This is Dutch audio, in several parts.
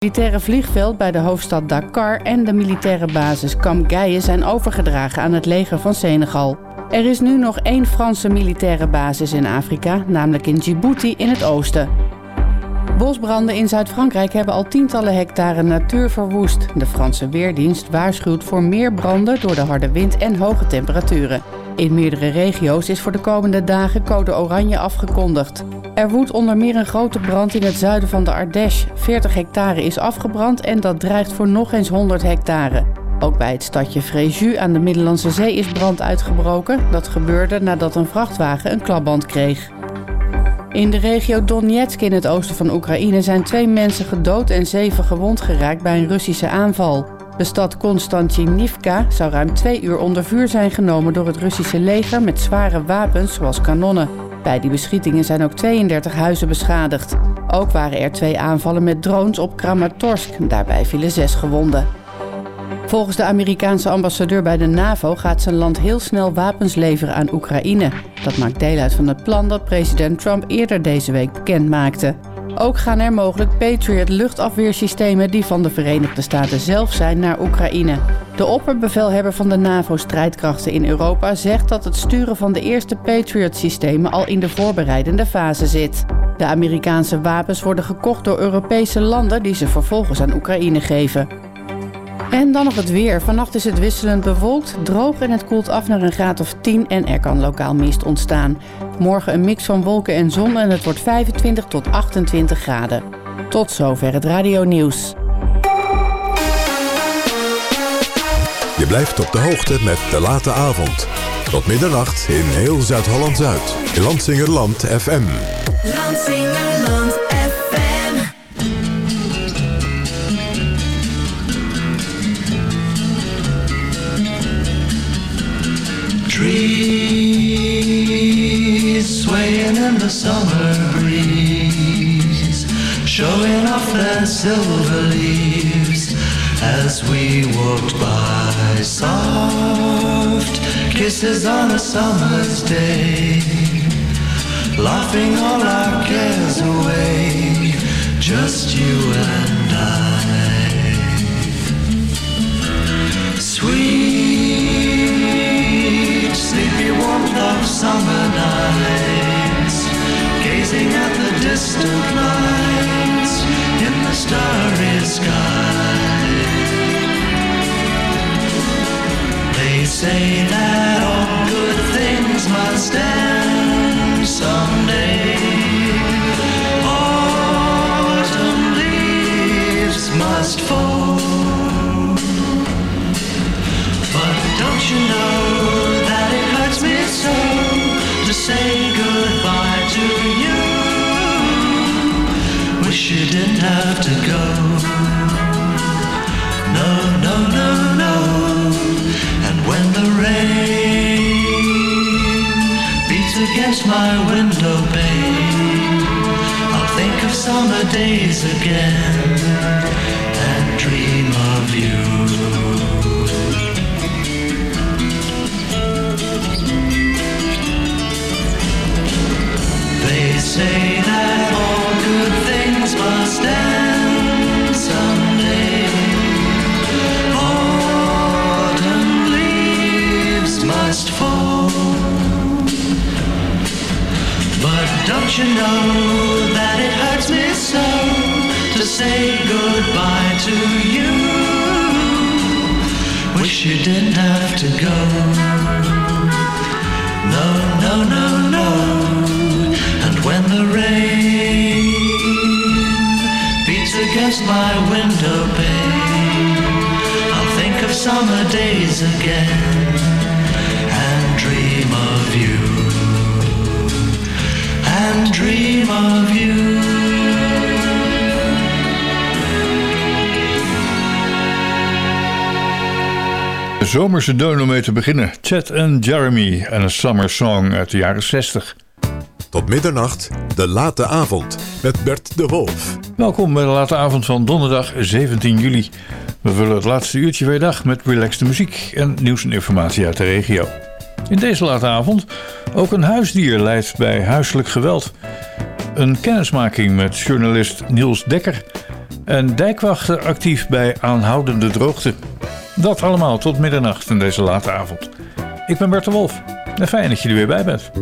Het militaire vliegveld bij de hoofdstad Dakar en de militaire basis Camp Gaye zijn overgedragen aan het leger van Senegal. Er is nu nog 1 Franse militaire basis in Afrika, namelijk in Djibouti in het oosten. Bosbranden in Zuid-Frankrijk hebben al tientallen hectare natuur verwoest. De Franse Weerdienst waarschuwt voor meer branden door de harde wind en hoge temperaturen. In meerdere regio's is voor de komende dagen code oranje afgekondigd. Er woedt onder meer een grote brand in het zuiden van de Ardèche. 40 hectare is afgebrand en dat dreigt voor nog eens 100 hectare. Ook bij het stadje Fréjus aan de Middellandse Zee is brand uitgebroken. Dat gebeurde nadat een vrachtwagen een klapband kreeg. In de regio Donetsk in het oosten van Oekraïne zijn 2 mensen gedood en 7 gewond geraakt bij een Russische aanval. De stad Konstantinivka zou ruim 2 uur onder vuur zijn genomen door het Russische leger met zware wapens zoals kanonnen. Bij die beschietingen zijn ook 32 huizen beschadigd. Ook waren er 2 aanvallen met drones op Kramatorsk. Daarbij vielen 6 gewonden. Volgens de Amerikaanse ambassadeur bij de NAVO gaat zijn land heel snel wapens leveren aan Oekraïne. Dat maakt deel uit van het plan dat president Trump eerder deze week bekend maakte. Ook gaan er mogelijk Patriot luchtafweersystemen die van de Verenigde Staten zelf zijn naar Oekraïne. De opperbevelhebber van de NAVO-strijdkrachten in Europa zegt dat het sturen van de eerste Patriot-systemen al in de voorbereidende fase zit. De Amerikaanse wapens worden gekocht door Europese landen die ze vervolgens aan Oekraïne geven. En dan nog het weer. Vannacht is het wisselend bewolkt, droog en het koelt af naar een graad of 10 en er kan lokaal mist ontstaan. Morgen een mix van wolken en zon en het wordt 25 tot 28 graden. Tot zover het radionieuws. Je blijft op de hoogte met De Late Avond. Tot middernacht in heel Zuid-Holland-Zuid. Lansingerland FM. Lansingerland FM. Trees swaying in the summer breeze, showing off their silver leaves as we walked by. Soft kisses on a summer's day, laughing all our cares away, just you and I. Sweet, sleepy warmth of summer nights, gazing at the distant lights in the starry sky. They say that all good things must end someday. Autumn leaves must fall. But don't you know that it hurts me so to say goodbye to you? Wish you didn't have to go. No, no, no, no. And when the rain beats against my window pane, I'll think of summer days again and dream of you. They say that all good things must end someday. Autumn leaves must fall. But don't you know that it hurts me so to say goodbye to you? Wish you didn't have to go. No, no, no, no. And when the rain beats against my window pane, I'll think of summer days again and dream of you. And dream of you. De zomerse deun om mee te beginnen. Chet en Jeremy en een summer song uit de jaren 60. Tot middernacht, De Late Avond met Bert de Wolf. Welkom bij de late avond van donderdag 17 juli. We vullen het laatste uurtje weer dag met relaxte muziek en nieuws en informatie uit de regio. In deze late avond ook een huisdier lijdt bij huiselijk geweld. Een kennismaking met journalist Niels Dekker. En dijkwachten actief bij aanhoudende droogte. Dat allemaal tot middernacht in deze late avond. Ik ben Bert de Wolf en fijn dat je er weer bij bent.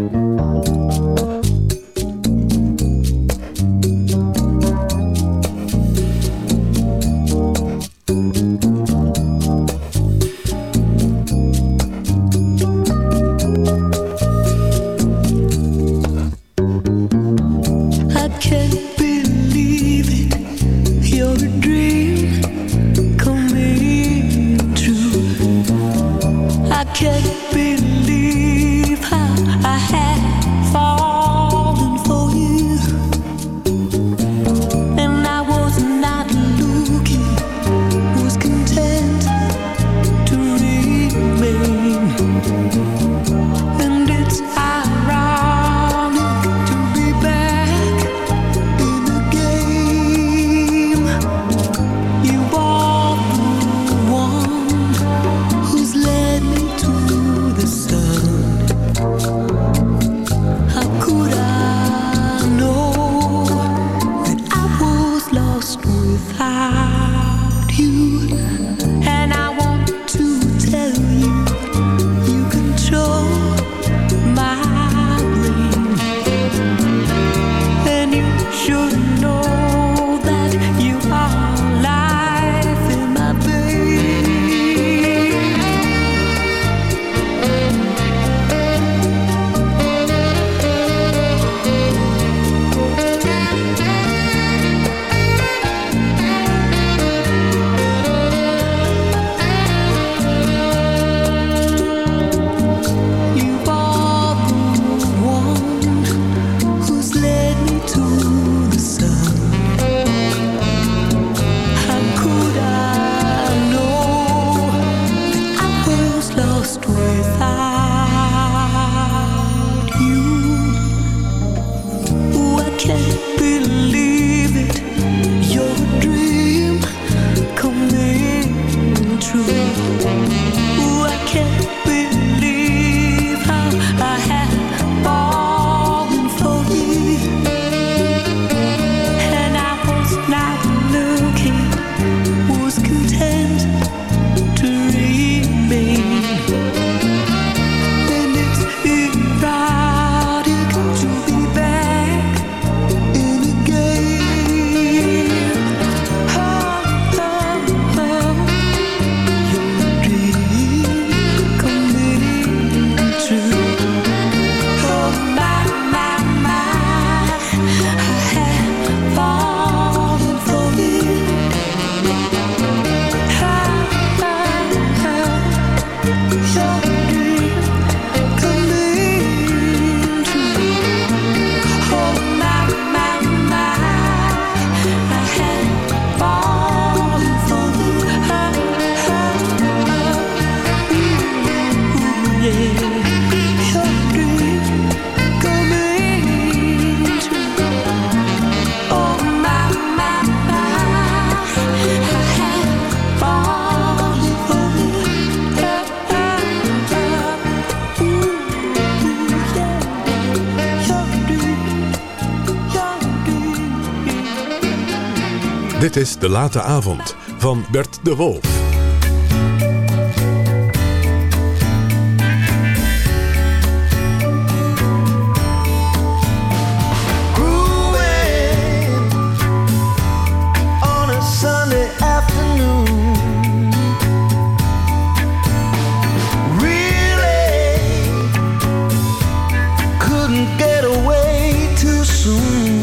Dit is De Late Avond van Bert de Wolf.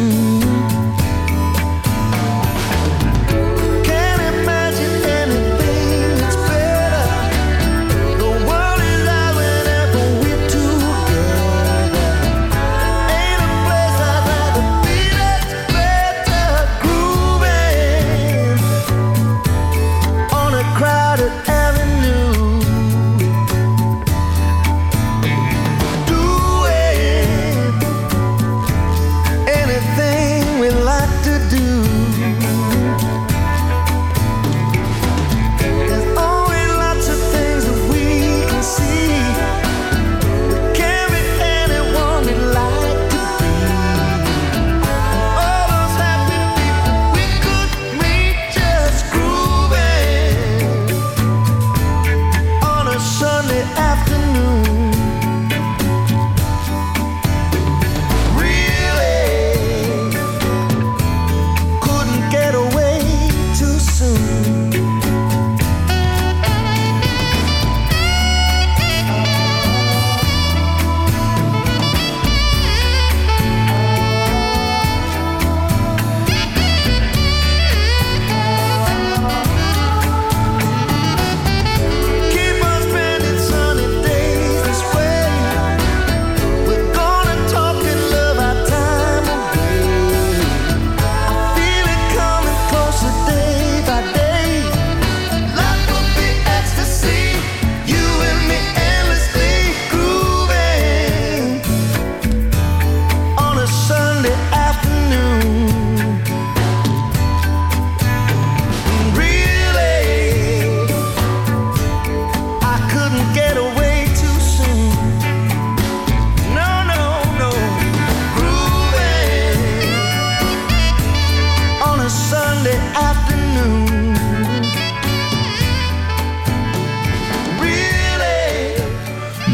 Can't imagine anything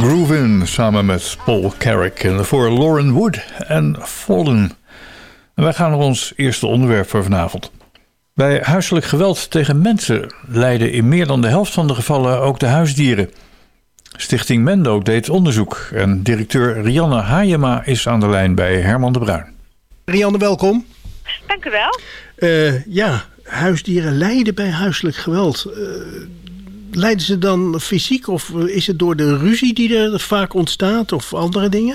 Groovin samen met Paul Carrick en daarvoor Lauren Wood en Fallen. En wij gaan naar ons eerste onderwerp voor vanavond. Bij huiselijk geweld tegen mensen lijden in meer dan de helft van de gevallen ook de huisdieren. Stichting Mendo deed onderzoek en directeur Rianne Hayema is aan de lijn bij Herman de Bruin. Rianne, welkom. Dank u wel. Huisdieren lijden bij huiselijk geweld. Lijden ze dan fysiek of is het door de ruzie die er vaak ontstaat of andere dingen?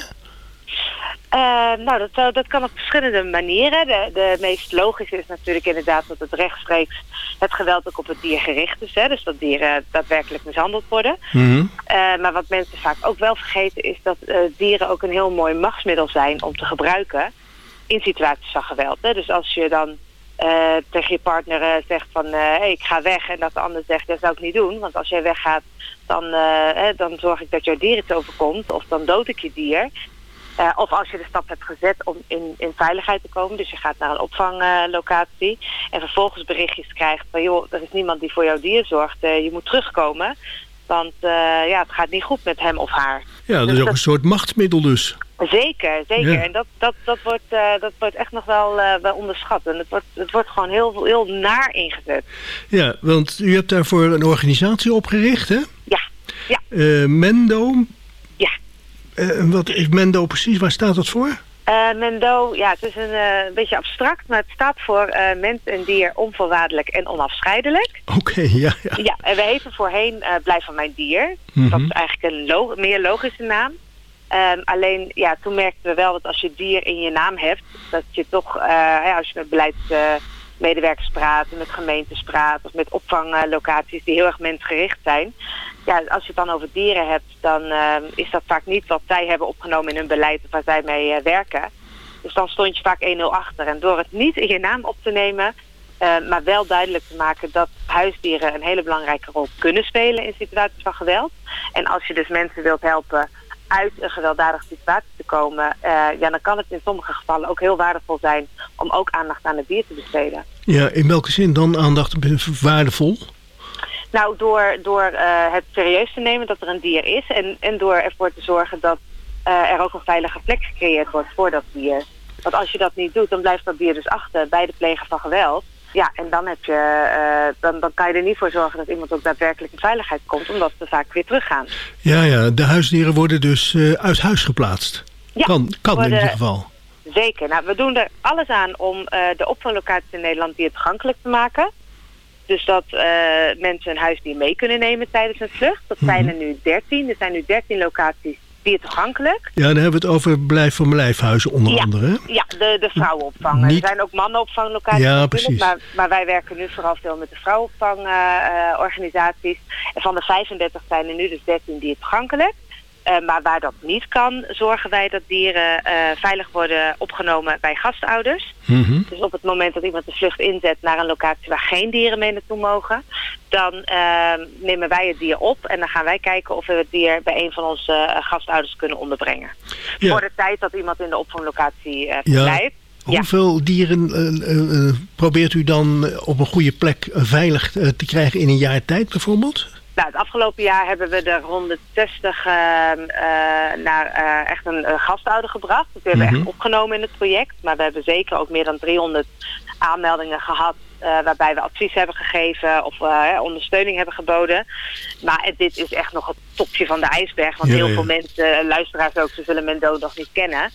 Dat kan op verschillende manieren. De meest logische is natuurlijk inderdaad dat het rechtstreeks het geweld ook op het dier gericht is. Hè? Dus dat dieren daadwerkelijk mishandeld worden. Mm-hmm. Maar wat mensen vaak ook wel vergeten is dat dieren ook een heel mooi machtsmiddel zijn om te gebruiken in situaties van geweld. Hè? Dus als je dan tegen je partner zegt van ik ga weg en dat de ander zegt dat zou ik niet doen. Want als jij weggaat dan zorg ik dat jouw dier iets overkomt of dan dood ik je dier. Of als je de stap hebt gezet om in veiligheid te komen. Dus je gaat naar een opvanglocatie. En vervolgens berichtjes krijgt van joh, er is niemand die voor jouw dier zorgt. Je moet terugkomen. Want het gaat niet goed met hem of haar. Ja, dat is ook een soort machtsmiddel dus. Zeker. Ja. En dat wordt echt nog wel onderschat. En het wordt gewoon heel, heel naar ingezet. Ja, want u hebt daarvoor een organisatie opgericht, hè? Ja. Mendo. Ja. Wat is Mendo precies? Waar staat dat voor? Mendo, ja, het is een beetje abstract, maar het staat voor mens en dier onvoorwaardelijk en onafscheidelijk. Oké, ja. Ja, en we heten voorheen Blijf van mijn dier. Mm-hmm. Dat is eigenlijk een meer logische naam. Alleen, ja, toen merkten we wel dat als je dier in je naam hebt, dat je toch, als je met beleidsmedewerkers praat, met gemeentes praat of met opvanglocaties die heel erg mensgericht zijn. Ja, als je het dan over dieren hebt, dan is dat vaak niet wat zij hebben opgenomen in hun beleid of waar zij mee werken. Dus dan stond je vaak 1-0 achter. En door het niet in je naam op te nemen, maar wel duidelijk te maken dat huisdieren een hele belangrijke rol kunnen spelen in situaties van geweld. En als je dus mensen wilt helpen uit een gewelddadige situatie te komen, dan kan het in sommige gevallen ook heel waardevol zijn om ook aandacht aan het dier te besteden. Ja, in welke zin dan aandacht waardevol? Nou, door het serieus te nemen dat er een dier is en door ervoor te zorgen dat er ook een veilige plek gecreëerd wordt voor dat dier. Want als je dat niet doet, dan blijft dat dier dus achter bij de pleger van geweld. Ja, en dan heb je, dan kan je er niet voor zorgen dat iemand ook daadwerkelijk in veiligheid komt, omdat ze vaak weer teruggaan. Ja, de huisdieren worden dus uit huis geplaatst. Ja, kan in ieder geval. Zeker. Nou, we doen er alles aan om de opvanglocaties in Nederland dier toegankelijk te maken. Dus dat mensen een huisdier mee kunnen nemen tijdens een vlucht. Dat zijn er nu 13. Er zijn nu 13 locaties dier toegankelijk. Ja, dan hebben we het over Blijf van mijn lijfhuizen onder andere. Ja, de vrouwenopvang. Er zijn ook mannenopvanglocaties. Ja, precies. Maar wij werken nu vooral veel met de vrouwenopvangorganisaties. En van de 35 zijn er nu dus 13 dier toegankelijk. Maar waar dat niet kan, zorgen wij dat dieren veilig worden opgenomen bij gastouders. Mm-hmm. Dus op het moment dat iemand de vlucht inzet naar een locatie waar geen dieren mee naartoe mogen, dan nemen wij het dier op en dan gaan wij kijken of we het dier bij een van onze gastouders kunnen onderbrengen. Ja. Voor de tijd dat iemand in de opvanglocatie verblijft. Hoeveel dieren probeert u dan op een goede plek veilig te krijgen in een jaar tijd bijvoorbeeld? Nou, het afgelopen jaar hebben we er 160 naar echt een gastouder gebracht. Dat hebben we echt opgenomen in het project. Maar we hebben zeker ook meer dan 300 aanmeldingen gehad waarbij we advies hebben gegeven of ondersteuning hebben geboden. Maar dit is echt nog het topje van de ijsberg. Want heel veel mensen, luisteraars ook, ze zullen Mendo nog niet kennen.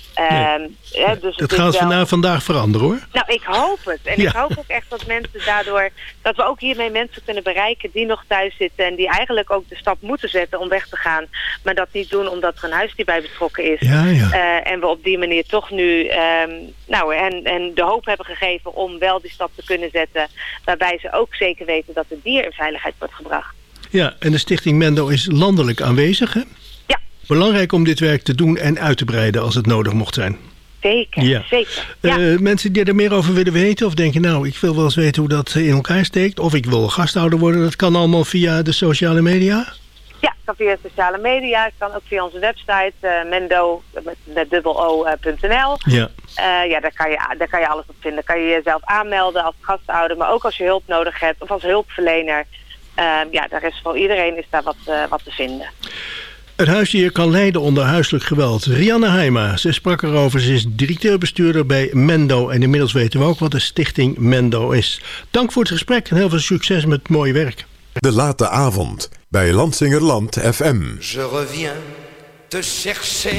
Dus dat gaat vandaag veranderen hoor. Nou, ik hoop het. En ik hoop ook echt dat mensen daardoor, dat we ook hiermee mensen kunnen bereiken die nog thuis zitten en die eigenlijk ook de stap moeten zetten om weg te gaan, maar dat niet doen omdat er een huisdier bij betrokken is. En we op die manier toch nu en de hoop hebben gegeven om wel die stap te kunnen zetten, waarbij ze ook zeker weten dat het dier in veiligheid wordt gebracht. Ja, en de Stichting Mendo is landelijk aanwezig, hè? Belangrijk om dit werk te doen en uit te breiden als het nodig mocht zijn. Zeker, zeker. Mensen die er meer over willen weten of denken, nou, ik wil wel eens weten hoe dat in elkaar steekt. Of ik wil gasthouder worden, dat kan allemaal via de sociale media? Ja, het kan via de sociale media. Het kan ook via onze website, mendo met .nl. Ja. Daar kan je alles op vinden. Kan je jezelf aanmelden als gasthouder, maar ook als je hulp nodig hebt of als hulpverlener. Daar is voor iedereen is daar wat te vinden. Het huisdier kan lijden onder huiselijk geweld. Rianne Heijma, ze sprak erover. Ze is directeur-bestuurder bij Mendo. En inmiddels weten we ook wat de stichting Mendo is. Dank voor het gesprek en heel veel succes met het mooie werk. De late avond bij Lansingerland FM. Je reviens te chercher.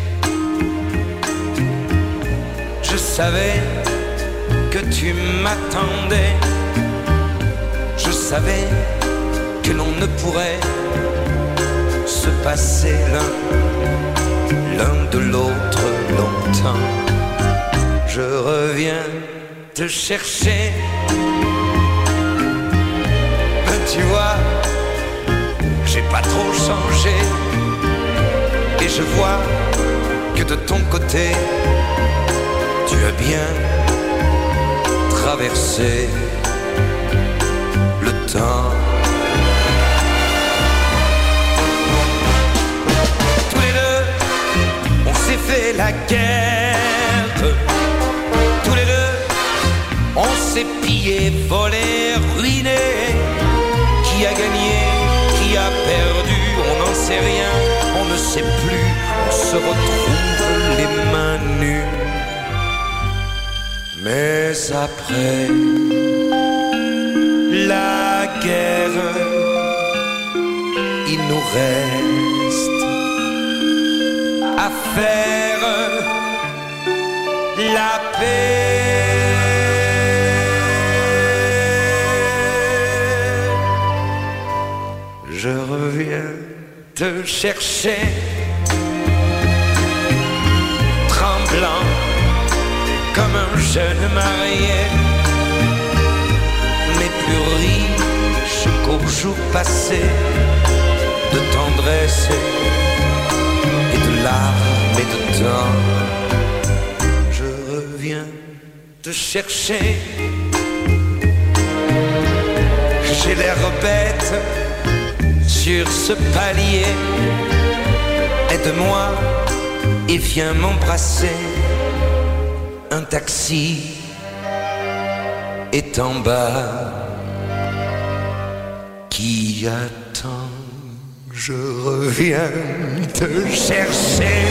Je savais que tu m'attendais. Je savais que l'on ne pourrait se passer l'un de l'autre longtemps. Je reviens te chercher. Mais tu vois, j'ai pas trop changé. Et je vois que de ton côté, tu as bien traversé le temps. Tous les deux, on s'est fait la guerre. Tous les deux, on s'est pillé, volé, ruiné. Qui a gagné, qui a perdu, on n'en sait rien, on ne sait plus. On se retrouve les mains nues. Mais après la guerre, il nous reste à faire la paix. Je reviens te chercher, tremblant comme un jeune marié, mais plus riche qu'au jour passé, de tendresse et de larmes et de temps. Je reviens te chercher. J'ai l'air bête sur ce palier. Aide-moi et viens m'embrasser. Un taxi est en bas qui attend. Je reviens te chercher.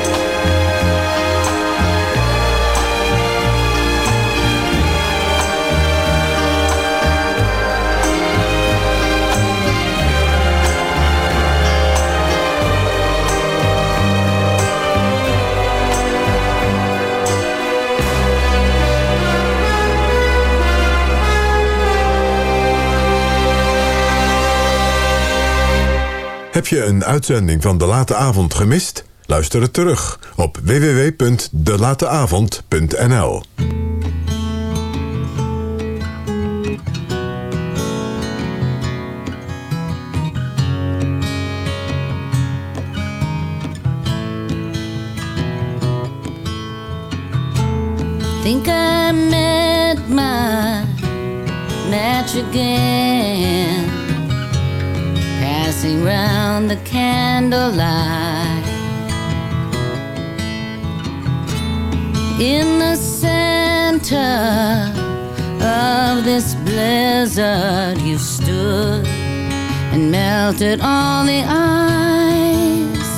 Heb je een uitzending van De Late Avond gemist? Luister het terug op www.delateavond.nl. Think I met my match again, passing round the candlelight. In the center of this blizzard you stood and melted all the ice.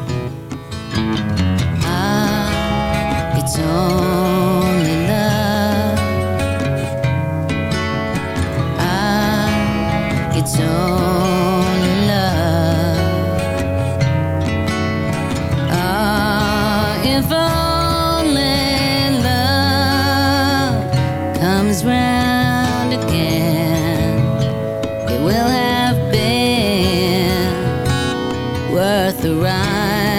Ah, it's only love. Ah, it's only love. Ah, if only love comes round again, it will have been worth the ride.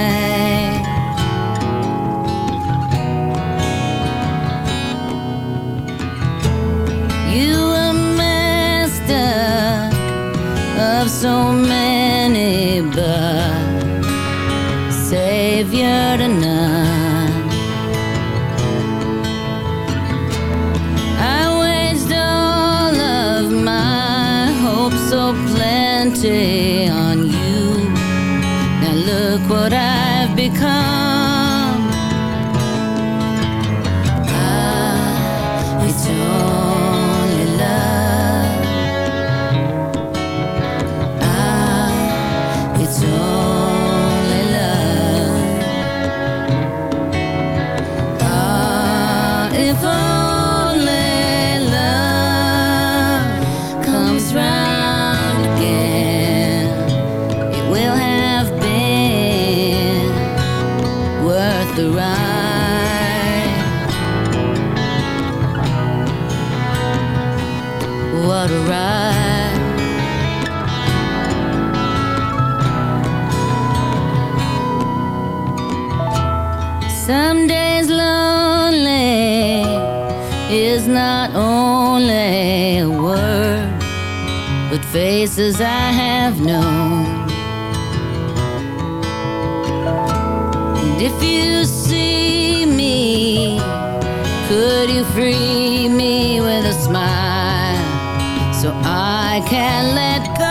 You were master of so many, but savior to none. I waged all of my hopes so plenty on you. Now look what I've become. Ah, it's only love. Ah, it's only ride. Some days lonely is not only a word, but faces I have known. And if you see me, could you free me with a smile so I can let go?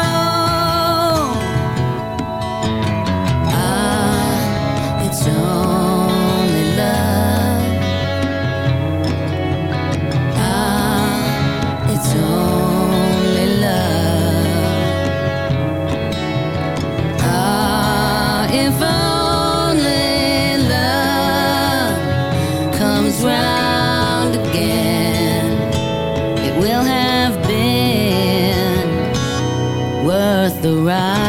It's only love. It's only love. If only love comes round again, it will have been worth the ride.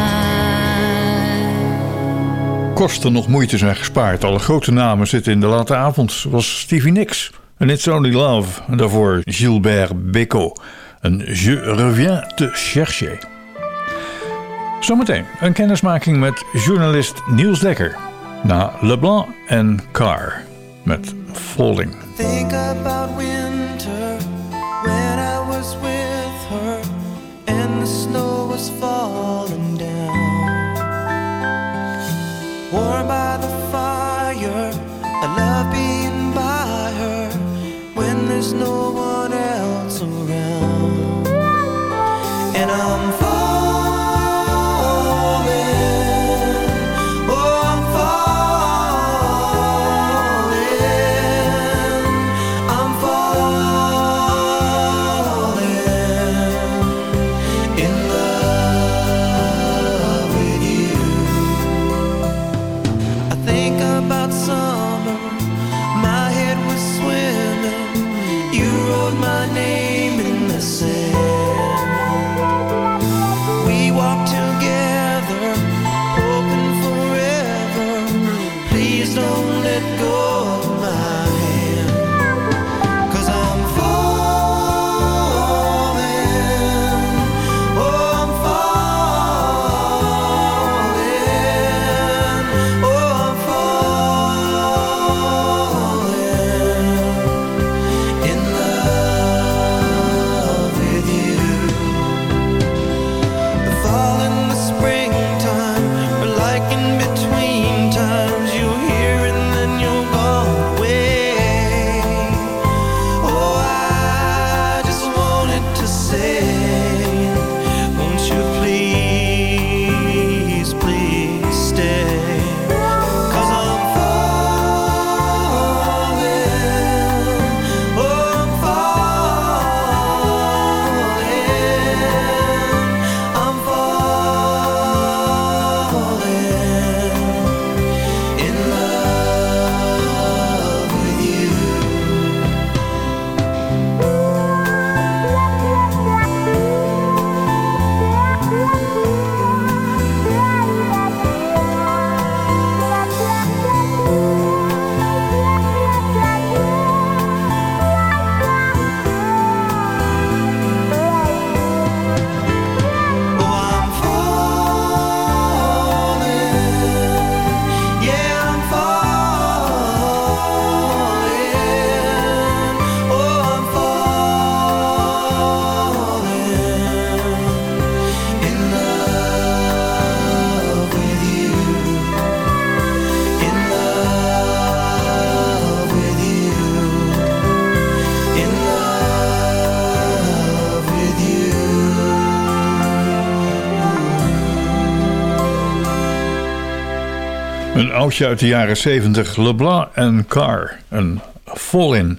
Kosten nog moeite zijn gespaard. Alle grote namen zitten in de late avond, zoals Stevie Nicks en It's Only Love. En daarvoor Gilbert Bécaud en Je reviens te chercher. Zometeen een kennismaking met journalist Niels Dekker. Na Leblanc en Carr met Falling. Think about winter when I was with her and the snow was falling down. Warm by the fire, I love being by her when there's no one else around. And I'm Een oudje uit de jaren 70, Leblanc en Carr, een Fall-in.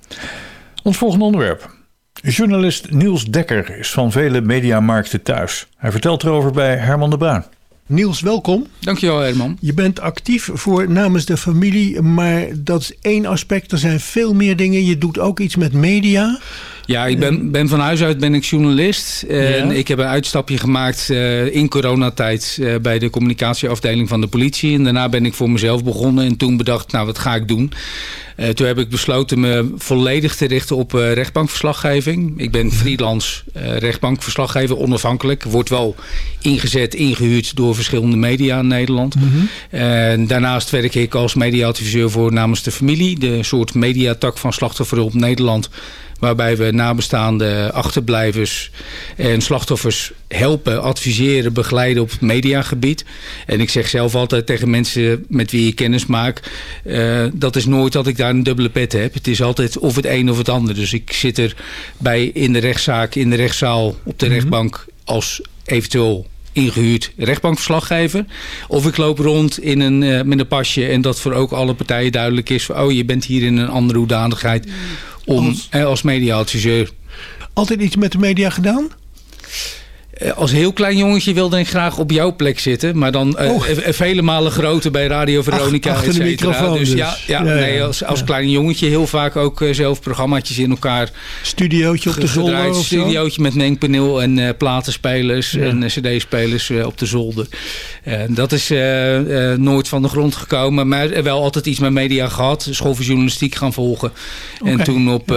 Ons volgende onderwerp. Journalist Niels Dekker is van vele mediamarkten thuis. Hij vertelt erover bij Herman de Bruin. Niels, welkom. Dankjewel, Herman. Je bent actief voor namens de familie, maar dat is één aspect. Er zijn veel meer dingen. Je doet ook iets met media. Ja, ik ben van huis uit ben ik journalist. En ik heb een uitstapje gemaakt in coronatijd bij de communicatieafdeling van de politie. En daarna ben ik voor mezelf begonnen en toen bedacht, nou, wat ga ik doen? Toen heb ik besloten me volledig te richten op rechtbankverslaggeving. Ik ben freelance rechtbankverslaggever, onafhankelijk. Wordt wel ingehuurd door verschillende media in Nederland. En daarnaast werk ik als mediaadviseur voor Namens de Familie. De soort mediatak van Slachtofferhulp Nederland. Waarbij we nabestaanden, achterblijvers en slachtoffers helpen, adviseren, begeleiden op het mediagebied. En ik zeg zelf altijd tegen mensen met wie ik kennis maak, dat is nooit dat ik daar een dubbele pet heb. Het is altijd of het een of het ander. Dus ik zit erbij in de rechtszaak, in de rechtszaal, op de rechtbank als eventueel ingehuurd rechtbankverslaggever. Of ik loop rond met een pasje en dat voor ook alle partijen duidelijk is van, je bent hier in een andere hoedanigheid als mediaadviseur. Altijd iets met de media gedaan? Als heel klein jongetje wilde ik graag op jouw plek zitten. Maar dan vele malen groter bij Radio Veronica. Achter de microfoon dus. Nee, als klein jongetje heel vaak ook zelf programmaatjes in elkaar. Studiootje op de zolder of zo? Studiootje met mengpaneel en platenspelers en cd-spelers op de zolder. Dat is nooit van de grond gekomen. Maar wel altijd iets met media gehad. School voor journalistiek gaan volgen. En toen op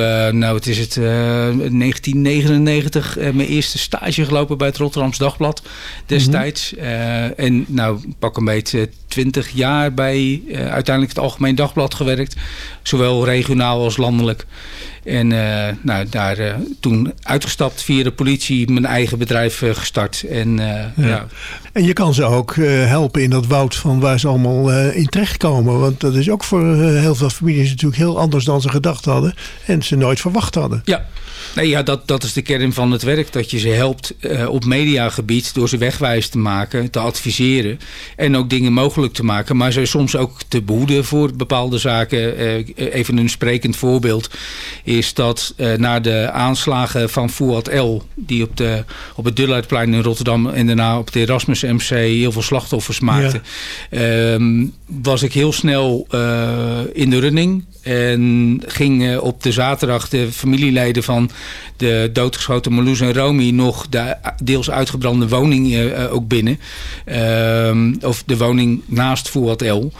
1999 mijn eerste stage gelopen bij het Rotterdams Dagblad destijds. En pak een beetje 20 jaar bij uiteindelijk het Algemeen Dagblad gewerkt. Zowel regionaal als landelijk. En daar toen uitgestapt via de politie, mijn eigen bedrijf gestart. En je kan ze ook helpen in dat woud van waar ze allemaal in terechtkomen. Want dat is ook voor heel veel families natuurlijk heel anders dan ze gedacht hadden. En ze nooit verwacht hadden. Ja. Dat is de kern van het werk. Dat je ze helpt op mediagebied door ze wegwijs te maken, te adviseren. En ook dingen mogelijk te maken. Maar ze soms ook te behoeden voor bepaalde zaken. Even een sprekend voorbeeld is dat na de aanslagen van Fouad El, die op het Dulleidplein in Rotterdam en daarna op het Erasmus MC heel veel slachtoffers maakte, was ik heel snel in de running. En ging op de zaterdag de familieleden van de doodgeschoten Marloes en Romy nog de deels uitgebrande woning ook binnen. Of de woning naast Fouad El.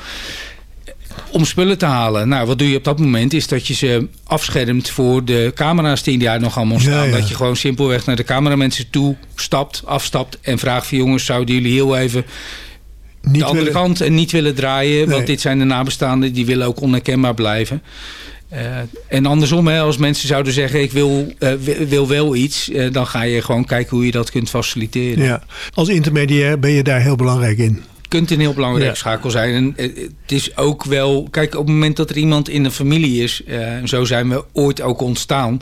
Om spullen te halen. Nou, wat doe je op dat moment is dat je ze afschermt voor de camera's die daar nog allemaal staan. Dat je gewoon simpelweg naar de cameramensen toe afstapt en vraagt van jongens, zouden jullie heel even de andere kant en niet willen draaien. Want dit zijn de nabestaanden, die willen ook onherkenbaar blijven. En andersom, als mensen zouden zeggen, ik wil wel iets, dan ga je gewoon kijken hoe je dat kunt faciliteren. Ja. Als intermediair ben je daar heel belangrijk in. Kunt een heel belangrijk schakel zijn. En het is ook wel, kijk, op het moment dat er iemand in een familie is, zo zijn we ooit ook ontstaan,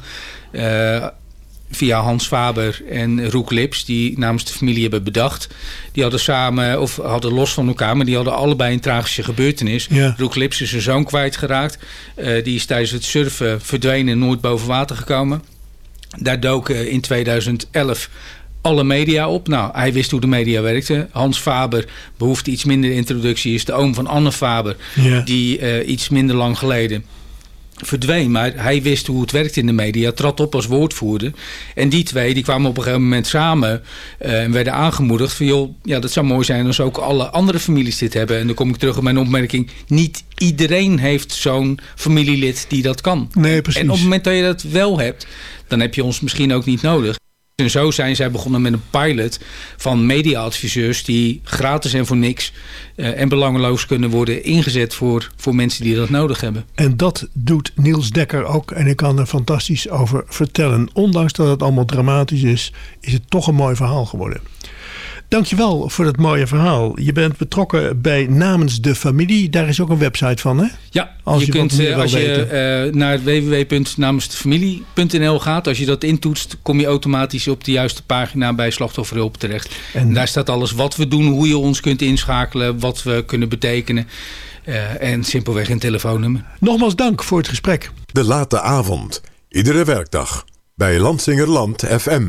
via Hans Faber en Roek Lips, die namens de familie hebben bedacht. Die hadden samen, of hadden los van elkaar, maar die hadden allebei een tragische gebeurtenis. Roek Lips is zijn zoon kwijtgeraakt. Die is tijdens het surfen verdwenen en nooit boven water gekomen. Daar doken in 2011 alle media op. Nou, hij wist hoe de media werkte. Hans Faber behoeft iets minder introductie. Is de oom van Anne Faber. Die iets minder lang geleden verdween. Maar hij wist hoe het werkte in de media. Trad op als woordvoerder. En die twee die kwamen op een gegeven moment samen. En werden aangemoedigd van joh, dat zou mooi zijn als ook alle andere families dit hebben. En dan kom ik terug op mijn opmerking. Niet iedereen heeft zo'n familielid die dat kan. Nee, precies. En op het moment dat je dat wel hebt, dan heb je ons misschien ook niet nodig. En zo zijn zij begonnen met een pilot van mediaadviseurs die gratis en voor niks en belangeloos kunnen worden ingezet voor mensen die dat nodig hebben. En dat doet Niels Dekker ook en ik kan er fantastisch over vertellen. Ondanks dat het allemaal dramatisch is het toch een mooi verhaal geworden. Dankjewel voor dat mooie verhaal. Je bent betrokken bij Namens de Familie. Daar is ook een website van, hè? Ja, als je naar www.namensdefamilie.nl gaat, als je dat intoetst, kom je automatisch op de juiste pagina bij Slachtofferhulp terecht. En daar staat alles wat we doen, hoe je ons kunt inschakelen, wat we kunnen betekenen. En simpelweg een telefoonnummer. Nogmaals dank voor het gesprek. De Late Avond. Iedere werkdag bij Lansingerland FM.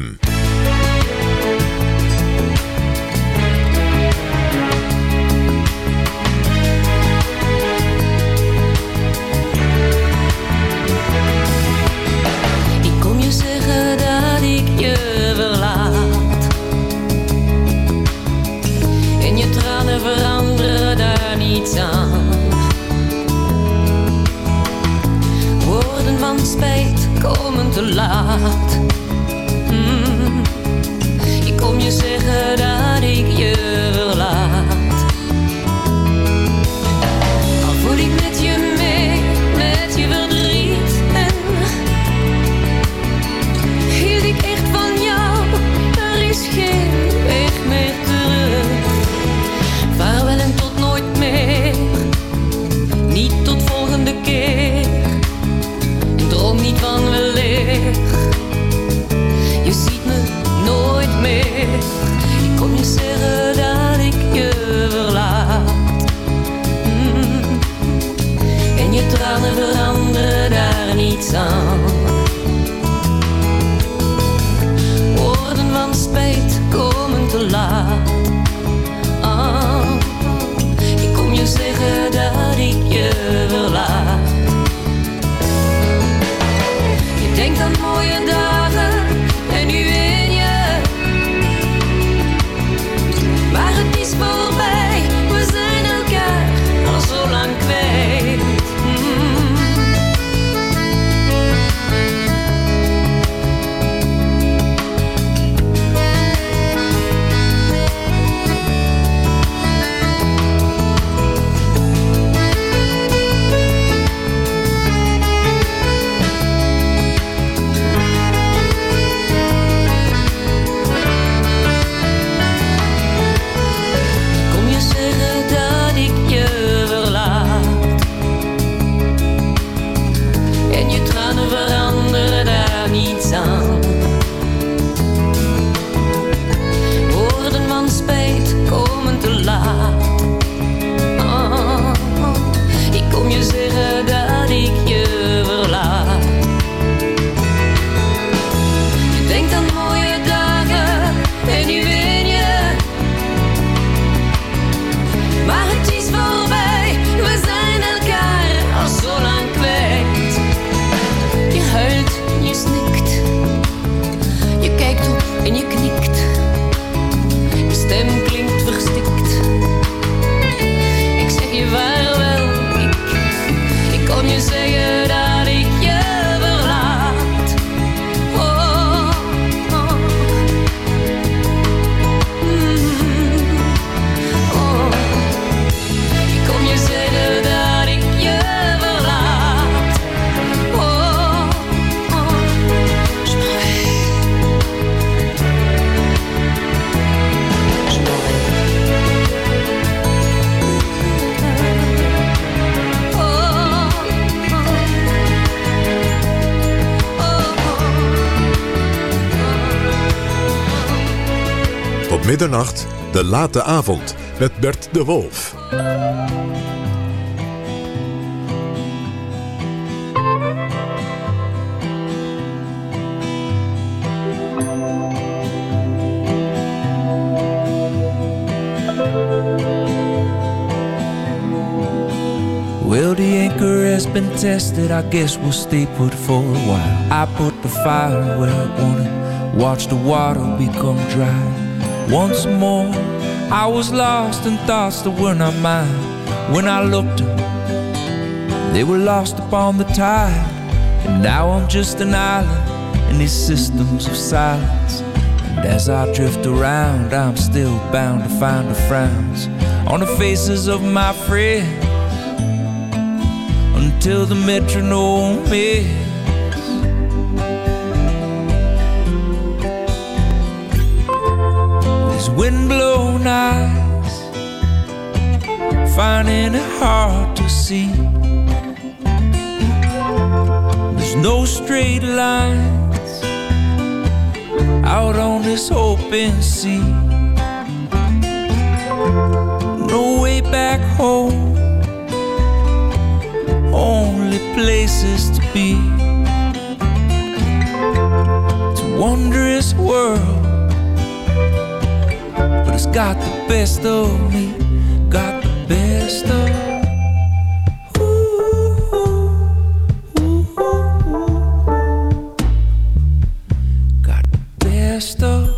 Tot middernacht, de late avond met Bert de Wolf. Well, the anchor has been tested, I guess we'll stay put for a while. I put the fire where I want it, watch the water become dry. Once more, I was lost in thoughts that were not mine. When I looked up, they were lost upon the tide. And now I'm just an island in these systems of silence. And as I drift around, I'm still bound to find the frowns on the faces of my friends, until the metronome hits. These wind-blown eyes, finding it hard to see. There's no straight lines out on this open sea. No way back home, only places to be. It's a wondrous world, but it's got the best of me, got the best of. Got the best of.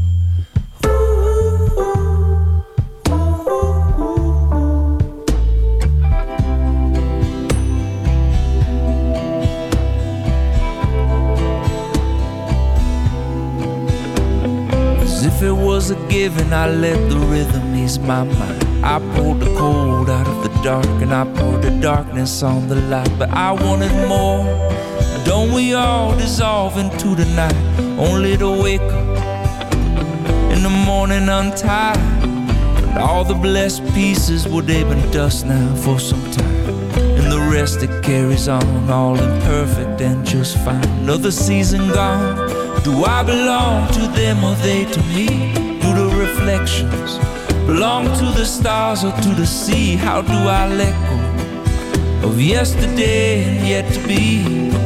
If it was a given, I let the rhythm ease my mind. I pulled the cold out of the dark, and I poured the darkness on the light. But I wanted more. Don't we all dissolve into the night, only to wake up in the morning untied? And all the blessed pieces, well, they've been dust now for some time. And the rest, it carries on, all imperfect and just fine. Another season gone. Do I belong to them or they to me? Do the reflections belong to the stars or to the sea? How do I let go of yesterday and yet to be?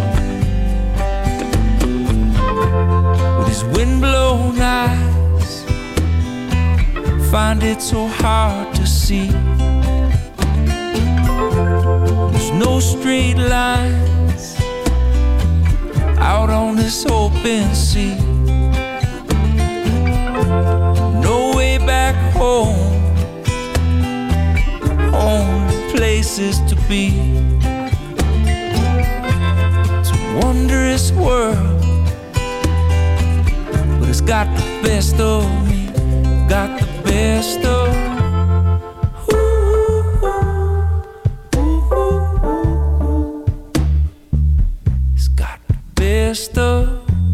With these wind-blown eyes, find it so hard to see. There's no straight lines out on this open sea. No way back home, only places to be. It's a wondrous world, but it's got the best of me, got the best of. Stuff.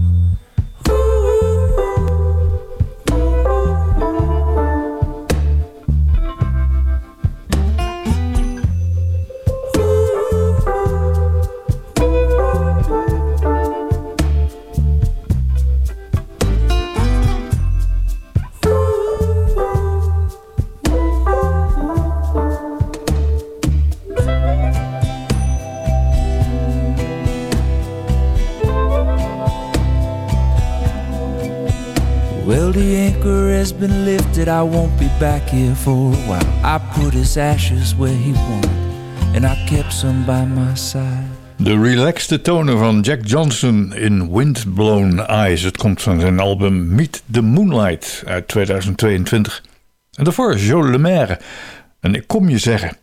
Well, the anchor has been lifted, I won't be back here for a while. I put his ashes where he wanted, and I kept some by my side. De relaxte tonen van Jack Johnson in Wind-Blown Eyes. Het komt van zijn album Meet the Moonlight uit 2022. En daarvoor Jo Lemaire en Ik kom je zeggen.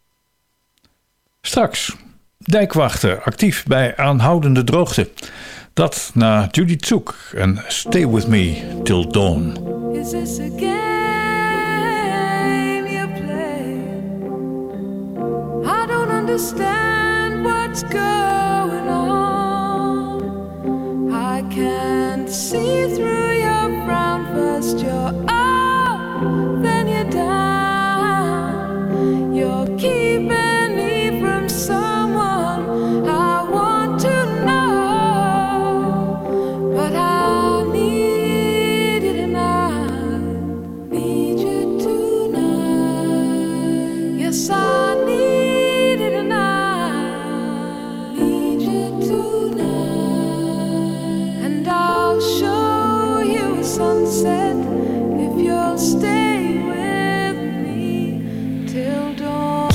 Straks, dijkwachten actief bij aanhoudende droogte. Dat na Judy Zook en Stay With Me Till Dawn. Is this a game you play? I don't understand what's going on. I can't see through your frown. First you're up, then you're down. You're keeping me from someone I want to know, but I need you tonight. sunset if you'll stay with me till dawn.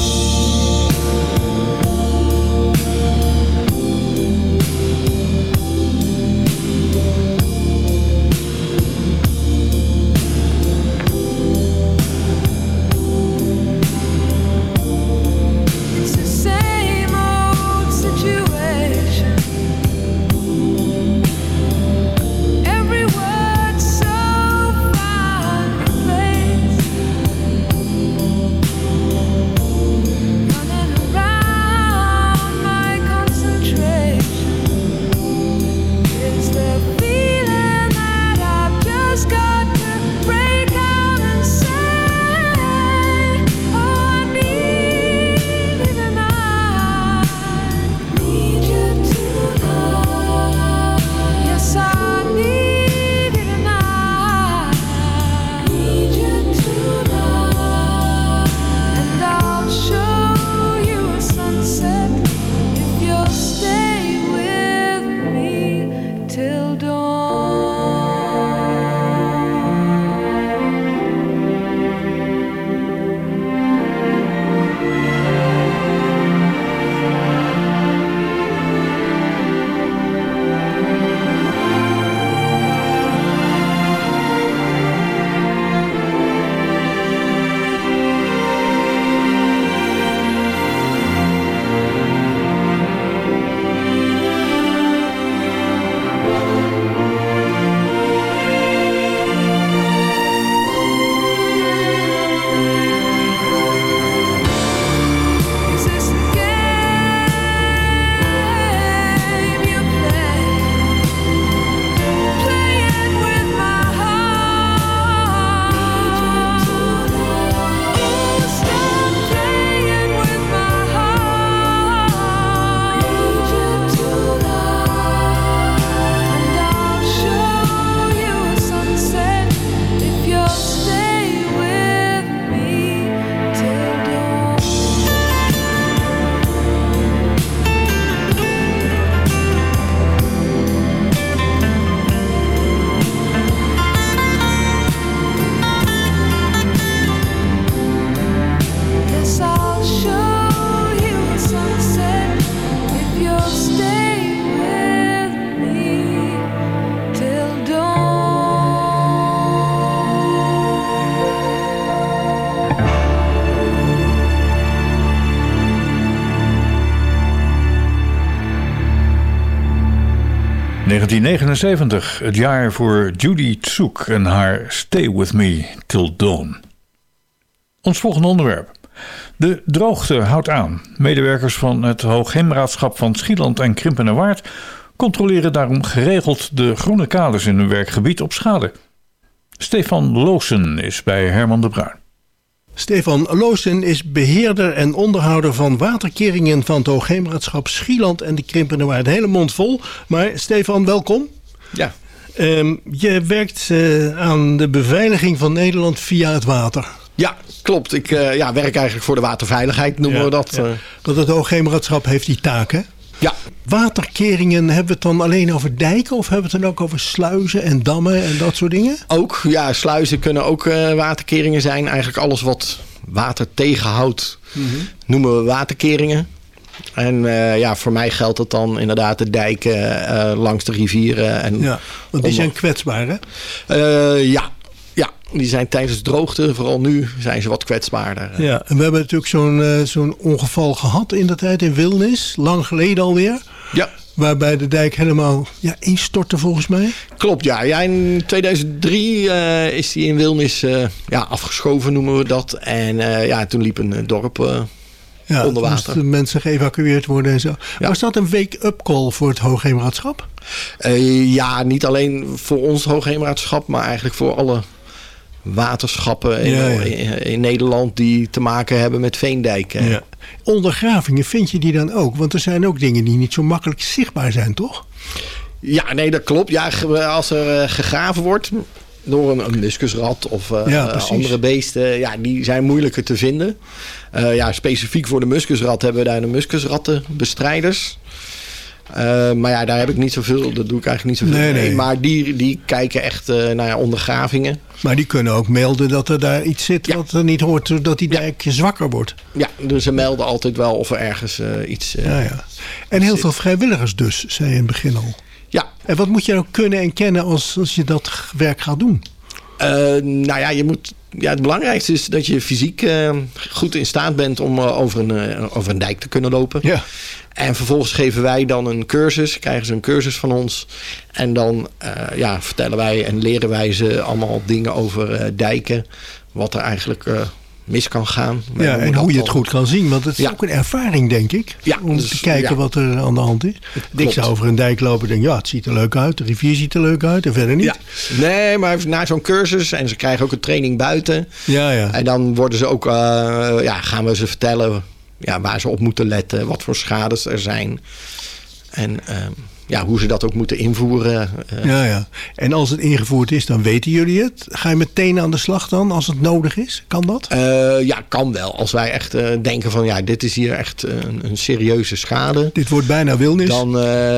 It's the same old situation. Every word so finely placed, running around my concentration. It's the feeling that I've just got to break out and say, oh, I need you tonight, need you tonight. Yes, I need you tonight, need you tonight. And I'll show you a sunset if you'll stay with me till dawn. Is this the game you play? Playing with my heart. Oh, stop playing with my heart. And I'll show you a sunset if you'll stay with me till dawn. 'Cause I'll show you a sunset if you'll stay with me till dawn. 1979, het jaar voor Judy Tsuk en haar Stay With Me Till Dawn. Ons volgende onderwerp. De droogte houdt aan. Medewerkers van het Hoogheemraadschap van Schieland en Krimpenerwaard controleren daarom geregeld de groene kaders in hun werkgebied op schade. Stefan Loosen is bij Herman de Bruin. Stefan Loosen is beheerder en onderhouder van waterkeringen van het Hoogheemraadschap Schieland en de Krimpenerwaard. Een hele mond vol. Maar Stefan, welkom. Ja. Je werkt aan de beveiliging van Nederland via het water. Ja, klopt. Ik werk eigenlijk voor de waterveiligheid, noemen we dat. Ja. Want het Hoogheemraadschap heeft die taken. Ja. Waterkeringen, hebben we het dan alleen over dijken of hebben we het dan ook over sluizen en dammen en dat soort dingen? Ook, ja, sluizen kunnen ook waterkeringen zijn. Eigenlijk alles wat water tegenhoudt, noemen we waterkeringen. En voor mij geldt dat dan inderdaad de dijken langs de rivieren. En want die zijn kwetsbaar, hè? Ja, die zijn tijdens droogte, vooral nu, zijn ze wat kwetsbaarder. Ja, en we hebben natuurlijk zo'n ongeval gehad in de tijd in Wilnis, lang geleden alweer. Ja. Waarbij de dijk helemaal instortte volgens mij. Klopt, ja. In 2003 is die in Wilnis afgeschoven, noemen we dat. En toen liep een dorp onder water. Moesten mensen geëvacueerd worden en zo. Ja. Was dat een wake-up call voor het Hoogheemraadschap? Niet alleen voor ons Hoogheemraadschap, maar eigenlijk voor alle waterschappen in Nederland die te maken hebben met veendijken. Ja. Ondergravingen, vind je die dan ook? Want er zijn ook dingen die niet zo makkelijk zichtbaar zijn, toch? Ja, nee, dat klopt. Ja, als er gegraven wordt door een muskusrat of andere beesten, die zijn moeilijker te vinden. Specifiek voor de muskusrat hebben we daar de muskusrattenbestrijders. Maar ja, daar heb ik niet zoveel. Dat doe ik eigenlijk niet zoveel mee. Maar die kijken echt naar ondergravingen. Maar die kunnen ook melden dat er daar iets zit wat er niet hoort, zodat die dijk zwakker wordt. Ja, dus ze melden altijd wel of er ergens iets En heel veel vrijwilligers dus, zei je in het begin al. Ja. En wat moet je ook kunnen en kennen als je dat werk gaat doen? Nou ja, het belangrijkste is dat je fysiek goed in staat bent om over een dijk te kunnen lopen. Ja. En vervolgens geven wij dan een cursus, krijgen ze een cursus van ons. En dan vertellen wij en leren wij ze allemaal dingen over dijken. Wat er eigenlijk mis kan gaan. Ja, en hoe je het goed kan zien. Want het is ook een ervaring, denk ik. Ja, om te kijken wat er aan de hand is. Ik zou over een dijk lopen en denk, het ziet er leuk uit. De rivier ziet er leuk uit en verder niet. Ja. Nee, maar na zo'n cursus, en ze krijgen ook een training buiten. Ja. En dan worden ze ook, gaan we ze vertellen waar ze op moeten letten. Wat voor schades er zijn. En hoe ze dat ook moeten invoeren. Ja. En als het ingevoerd is, dan weten jullie het. Ga je meteen aan de slag dan, als het nodig is? Kan dat? Ja, kan wel. Als wij echt denken van, dit is hier echt een serieuze schade. Dit wordt bijna wilnis. Dan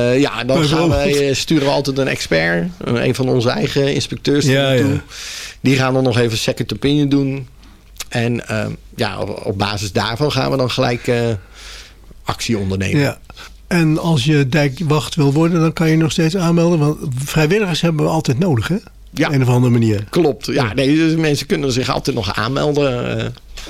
sturen we altijd een expert. Een van onze eigen inspecteurs toe. Die gaan dan nog even second opinion doen. En op basis daarvan gaan we dan gelijk actie ondernemen. Ja. En als je dijkwacht wil worden, dan kan je nog steeds aanmelden. Want vrijwilligers hebben we altijd nodig, hè? Ja. Op een of andere manier. Klopt. Ja, nee, dus mensen kunnen zich altijd nog aanmelden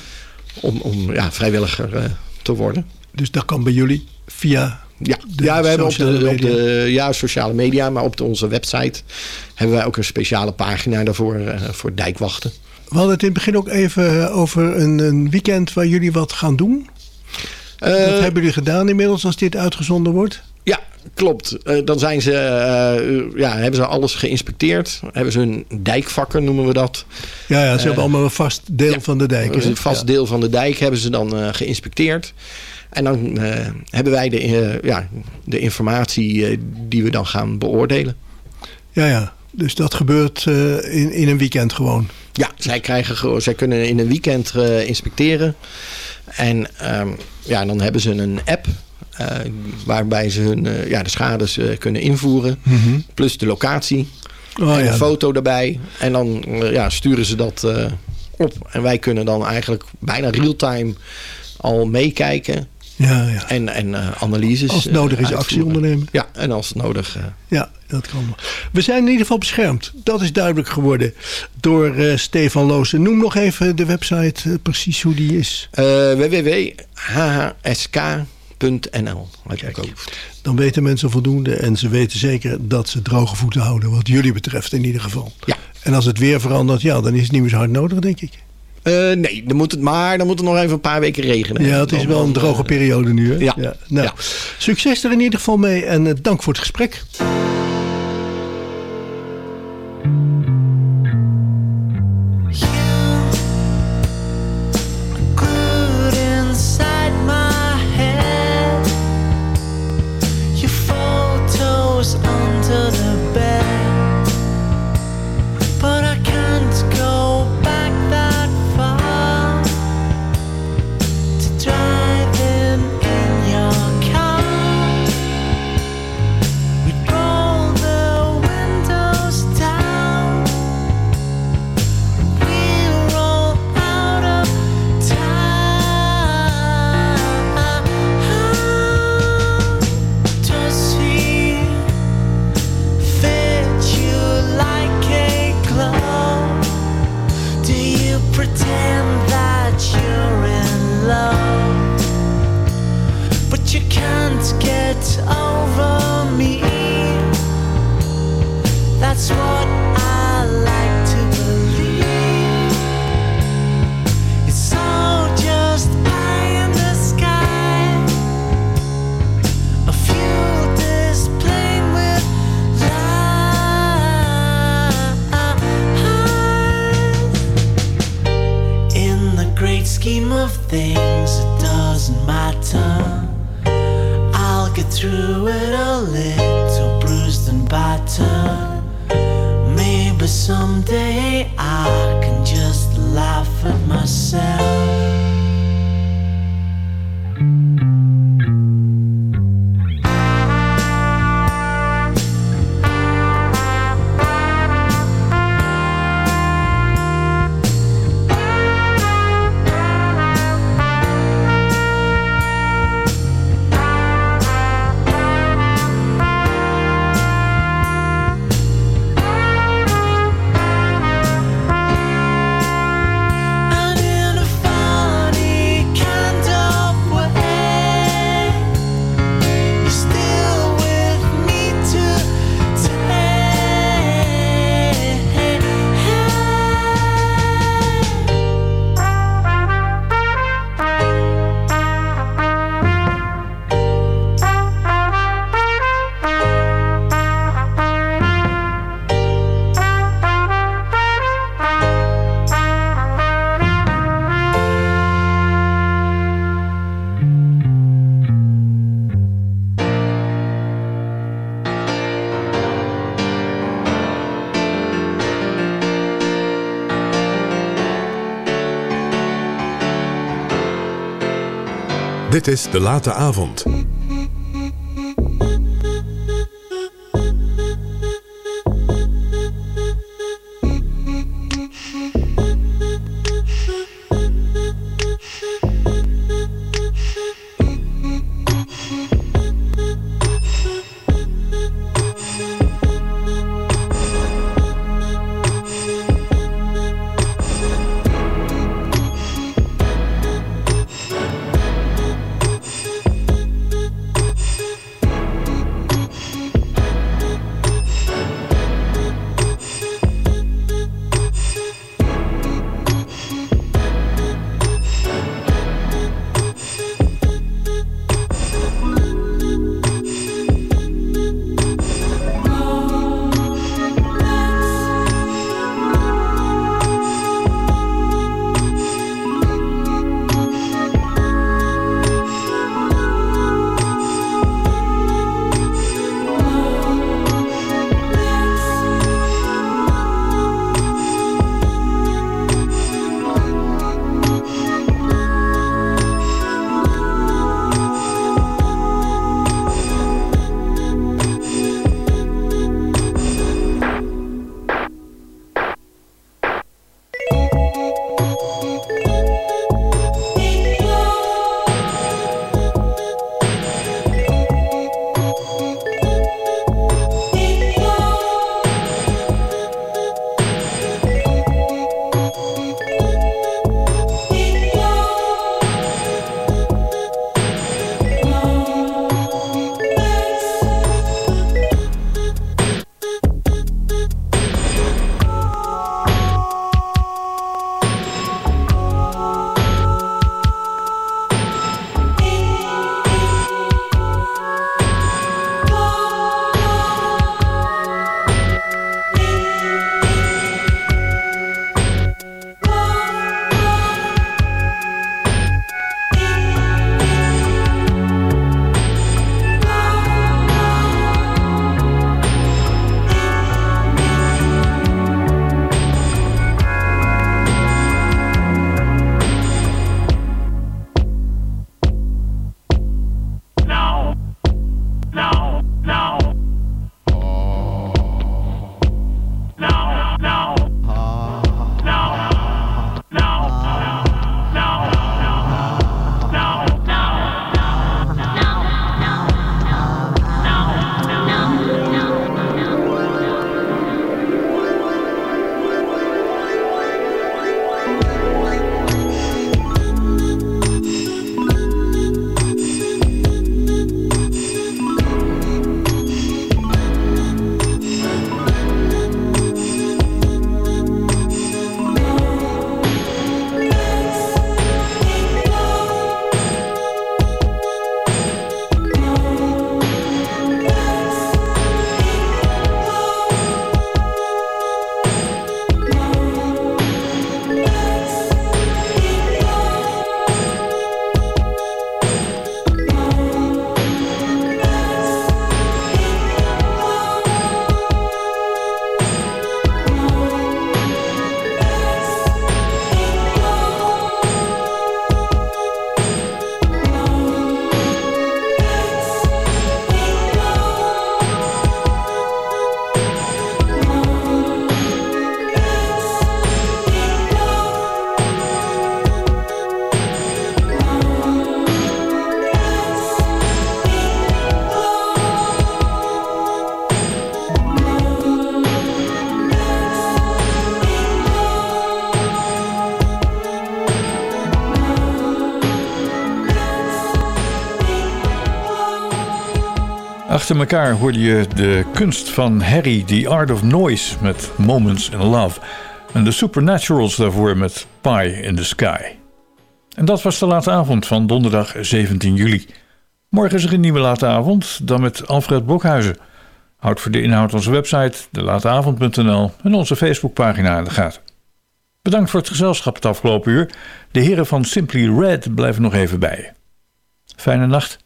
om vrijwilliger te worden. Dus dat kan bij jullie via we hebben op de sociale media, maar op onze website hebben wij ook een speciale pagina daarvoor voor dijkwachten. We hadden het in het begin ook even over een weekend waar jullie wat gaan doen. Wat hebben jullie gedaan inmiddels als dit uitgezonden wordt? Ja, klopt. Dan zijn ze, hebben ze alles geïnspecteerd. Hebben ze een dijkvakker, noemen we dat. Ja, ze hebben allemaal een vast deel van de dijk. Dus een vast deel van de dijk hebben ze dan geïnspecteerd. En dan hebben wij de informatie die we dan gaan beoordelen. Ja. Dus dat gebeurt in een weekend gewoon? Ja, zij kunnen in een weekend inspecteren. En dan hebben ze een app waarbij ze de schades kunnen invoeren. Mm-hmm. Plus de locatie. En een foto daarbij. En dan sturen ze dat op. En wij kunnen dan eigenlijk bijna real-time al meekijken. Ja. En analyses. Als het nodig is actie ondernemen. Ja, en als het nodig... Ja, dat kan. We zijn in ieder geval beschermd. Dat is duidelijk geworden door Stefan Loosen. Noem nog even de website precies hoe die is. www.hhsk.nl. Dan weten mensen voldoende en ze weten zeker dat ze droge voeten houden. Wat jullie betreft in ieder geval. Ja. En als het weer verandert, dan is het niet meer zo hard nodig, denk ik. Nee, dan moet het nog even een paar weken regenen. Ja, het is wel een droge periode nu. Hè? Ja. Nou, succes er in ieder geval mee en dank voor het gesprek. Dit is De Late Avond. Achter elkaar hoorde je de kunst van Harry, The Art of Noise met Moments in Love. En de Supernaturals daarvoor met Pie in the Sky. En dat was de late avond van donderdag 17 juli. Morgen is er een nieuwe late avond, dan met Alfred Blokhuizen. Houd voor de inhoud onze website, delateavond.nl en onze Facebookpagina in de gaten. Bedankt voor het gezelschap het afgelopen uur. De heren van Simply Red blijven nog even bij je. Fijne nacht.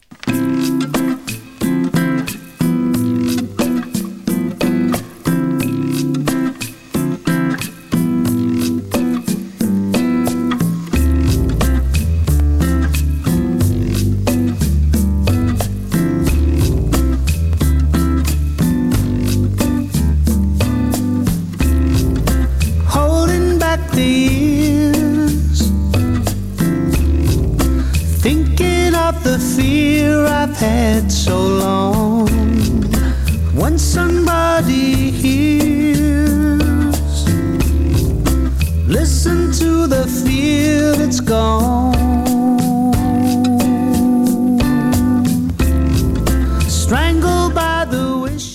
the years, thinking of the fear I've had so long. When somebody hears, listen to the fear that's gone. Strangled by the wish.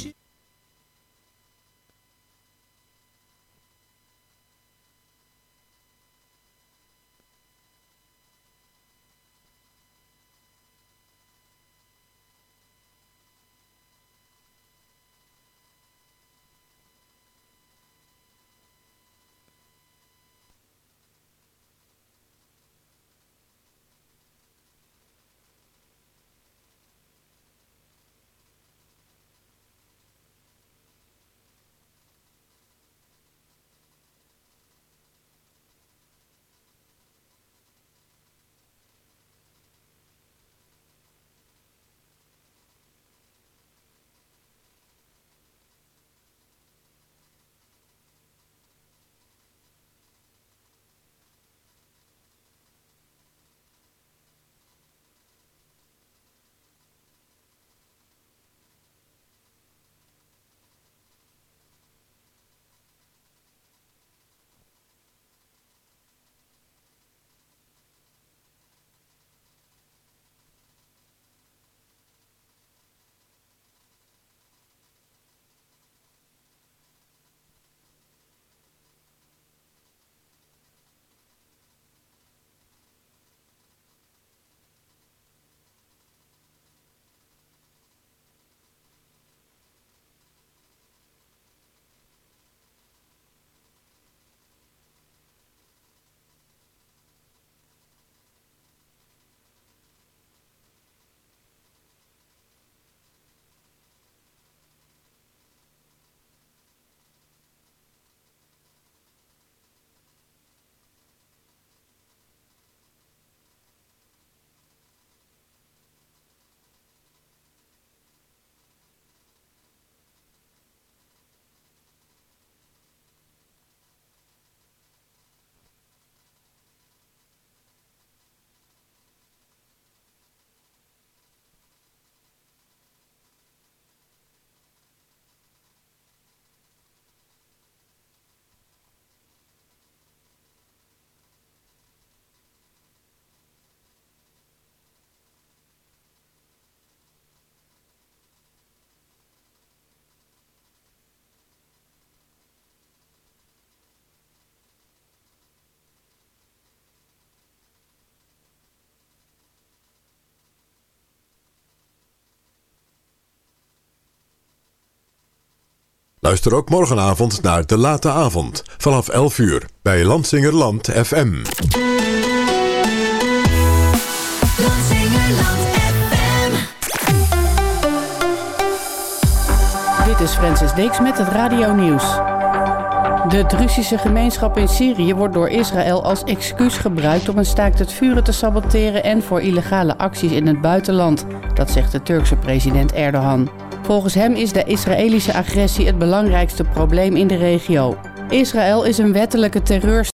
Luister ook morgenavond naar De Late Avond vanaf 11 uur bij Landsingerland FM. Dit is Francis Deeks met het radionieuws. De Druzische gemeenschap in Syrië wordt door Israël als excuus gebruikt om een staakt het vuren te saboteren en voor illegale acties in het buitenland. Dat zegt de Turkse president Erdogan. Volgens hem is de Israëlische agressie het belangrijkste probleem in de regio. Israël is een wettelijke terreurstaat